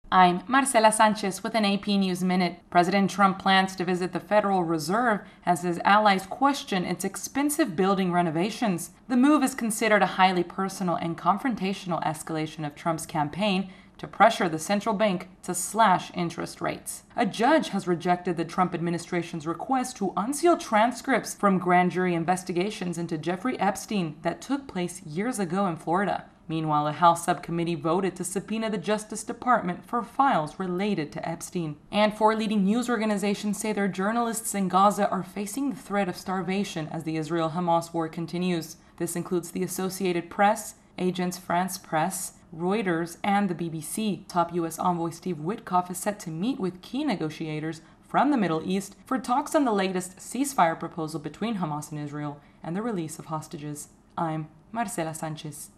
I'm Marcela Sanchez with an AP News Minute. President Trump plans to visit the Federal Reserve as his allies question its expensive building renovations. The move is considered a highly personal and confrontational escalation of Trump's campaign to pressure the central bank to slash interest rates. A judge has rejected the Trump administration's request to unseal transcripts from grand jury investigations into Jeffrey Epstein that took place years ago in Florida. Meanwhile, a House subcommittee voted to subpoena the Justice Department for files related to Epstein. And four leading news organizations say their journalists in Gaza are facing the threat of starvation as the Israel-Hamas war continues. This includes the Associated Press, Agence France-Presse, Reuters, and the BBC. Top U.S. envoy Steve Witkoff is set to meet with key negotiators from the Middle East for talks on the latest ceasefire proposal between Hamas and Israel and the release of hostages. I'm Marcela Sanchez.